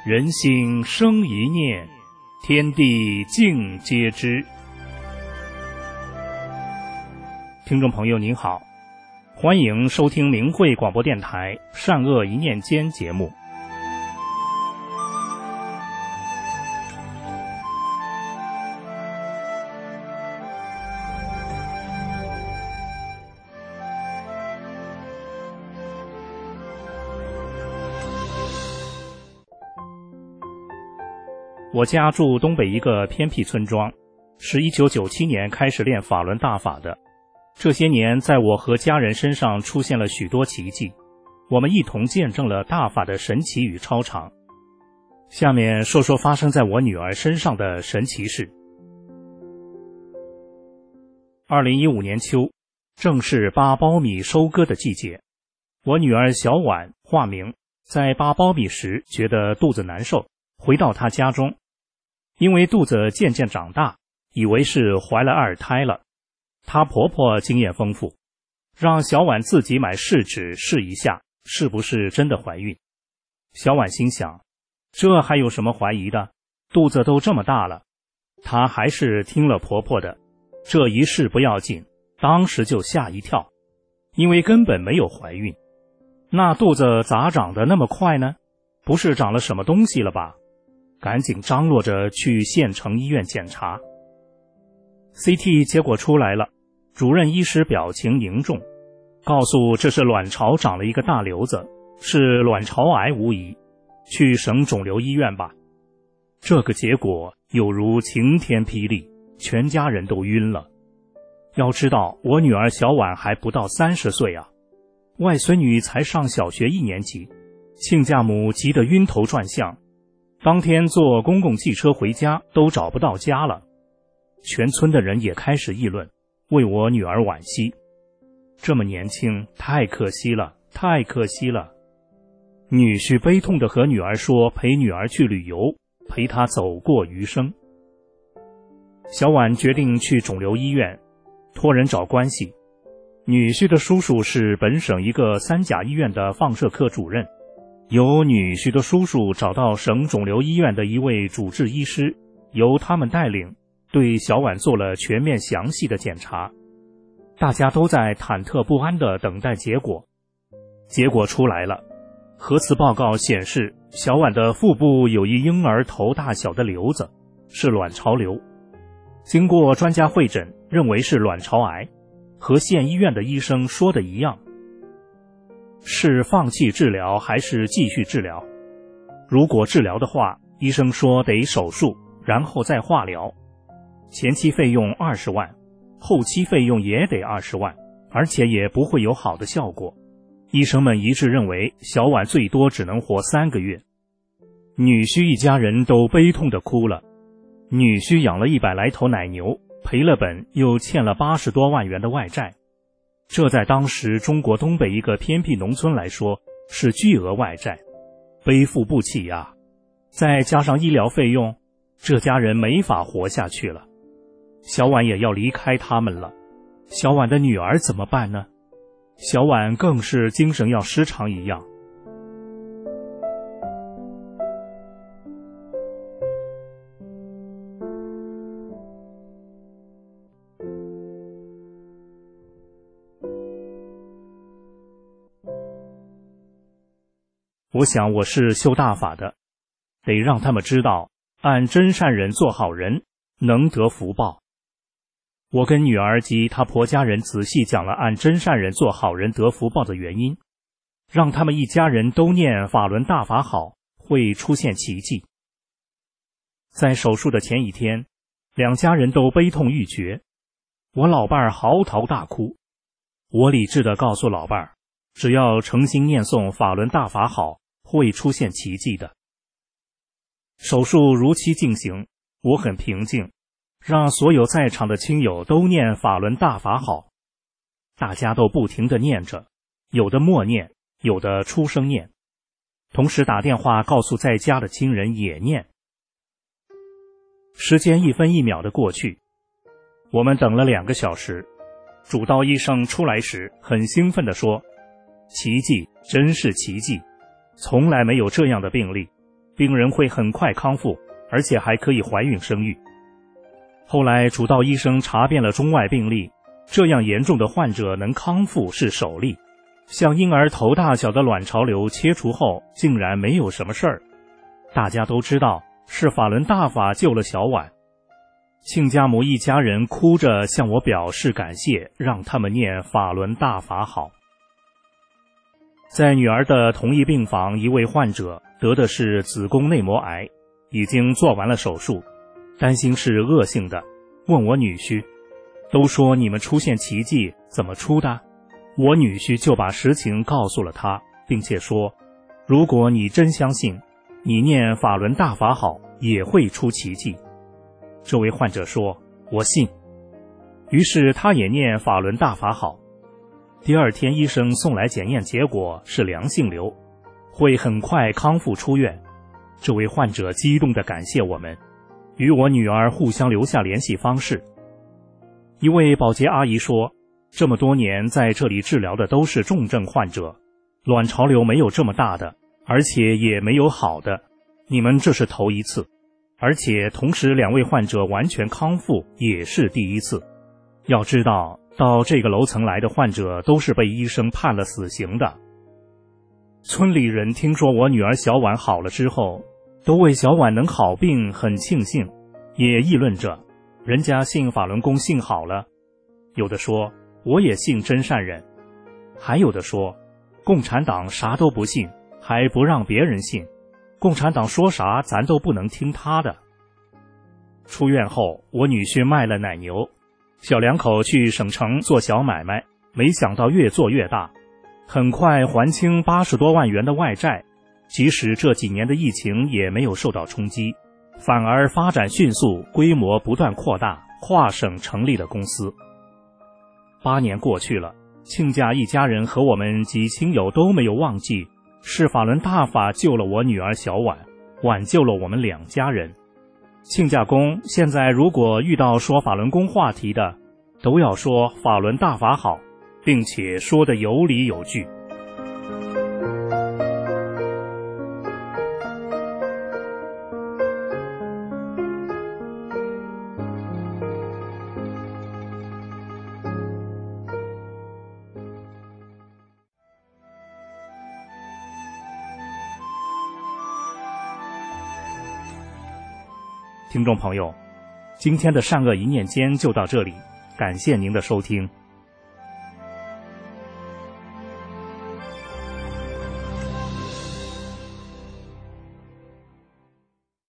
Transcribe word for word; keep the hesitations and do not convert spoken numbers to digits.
人心生一念，天地尽皆知。听众朋友您好，欢迎收听明慧广播电台善恶一念间节目。我家住东北一个偏僻村庄，是一九九七年开始练法轮大法的。这些年，在我和家人身上出现了许多奇迹，我们一同见证了大法的神奇与超常。下面说说发生在我女儿身上的神奇事。二零一五年秋，正是扒苞米收割的季节。我女儿小婉（化名）在扒苞米时觉得肚子难受，回到她家中，因为肚子渐渐长大，以为是怀了二胎了。她婆婆经验丰富，让小婉自己买试纸试一下，是不是真的怀孕。小婉心想，这还有什么怀疑的，肚子都这么大了。她还是听了婆婆的，这一试不要紧，当时就吓一跳，因为根本没有怀孕。那肚子咋长得那么快呢？不是长了什么东西了吧？赶紧张罗着去县城医院检查。 C T 结果出来了，主任医师表情凝重，告诉这是卵巢长了一个大瘤子，是卵巢癌无疑，去省肿瘤医院吧。这个结果有如晴天霹雳，全家人都晕了。要知道我女儿小婉还不到三十岁啊，外孙女才上小学一年级，亲家母急得晕头转向，当天坐公共汽车回家都找不到家了。全村的人也开始议论，为我女儿惋惜，这么年轻，太可惜了，太可惜了。女婿悲痛地和女儿说，陪女儿去旅游，陪她走过余生。小婉决定去肿瘤医院，托人找关系。女婿的叔叔是本省一个三甲医院的放射科主任，由女婿的叔叔找到省肿瘤医院的一位主治医师，由他们带领对小婉做了全面详细的检查。大家都在忐忑不安地等待结果。结果出来了，核磁报告显示小婉的腹部有一婴儿头大小的瘤子，是卵巢瘤。经过专家会诊，认为是卵巢癌，和县医院的医生说的一样。是放弃治疗还是继续治疗？如果治疗的话，医生说得手术，然后再化疗。前期费用二十万，后期费用也得二十万，而且也不会有好的效果。医生们一致认为小婉最多只能活三个月。女婿一家人都悲痛地哭了。女婿养了一百来头奶牛，赔了本，又欠了八十多万元的外债。这在当时中国东北一个偏僻农村来说是巨额外债，背负不起呀。再加上医疗费用，这家人没法活下去了。小婉也要离开他们了，小婉的女儿怎么办呢？小婉更是精神要失常一样。我想我是修大法的，得让他们知道，按真善人做好人，能得福报。我跟女儿及她婆家人仔细讲了按真善人做好人得福报的原因，让他们一家人都念法轮大法好，会出现奇迹。在手术的前一天，两家人都悲痛欲绝，我老伴儿嚎啕大哭。我理智地告诉老伴儿，只要诚心念诵法轮大法好，会出现奇迹的。手术如期进行，我很平静，让所有在场的亲友都念法轮大法好。大家都不停地念着，有的默念，有的出声念，同时打电话告诉在家的亲人也念。时间一分一秒的过去，我们等了两个小时。主刀医生出来时很兴奋地说，奇迹，真是奇迹，从来没有这样的病例， 病人会很快康复，而且还可以怀孕生育。后来主刀医生查遍了中外病例，这样严重的患者能康复是首例。像婴儿头大小的卵巢瘤切除后竟然没有什么事儿。大家都知道是法轮大法救了小婉。亲家母一家人哭着向我表示感谢，让他们念法轮大法好。在女儿的同一病房，一位患者得的是子宫内膜癌，已经做完了手术，担心是恶性的，问我女婿，都说你们出现奇迹，怎么出的？我女婿就把实情告诉了他，并且说，如果你真相信，你念法轮大法好，也会出奇迹。这位患者说，我信。于是他也念法轮大法好。第二天医生送来检验结果是良性瘤，会很快康复出院。这位患者激动地感谢我们，与我女儿互相留下联系方式。一位保洁阿姨说，这么多年在这里治疗的都是重症患者，卵巢瘤没有这么大的，而且也没有好的，你们这是头一次。而且同时两位患者完全康复也是第一次。要知道，到这个楼层来的患者都是被医生判了死刑的。村里人听说我女儿小婉好了之后，都为小婉能好病很庆幸，也议论着，人家信法轮功信好了。有的说，我也信真善忍。还有的说，共产党啥都不信，还不让别人信，共产党说啥咱都不能听他的。出院后，我女婿卖了奶牛，小两口去省城做小买卖，没想到越做越大，很快还清八十多万元的外债，即使这几年的疫情也没有受到冲击，反而发展迅速，规模不断扩大，跨省成立了公司。八年过去了，亲家一家人和我们及亲友都没有忘记，是法轮大法救了我女儿小婉，挽救了我们两家人。亲家公现在如果遇到说法轮功话题的，都要说法轮大法好，并且说得有理有据。听众朋友，今天的善恶一念间就到这里，感谢您的收听。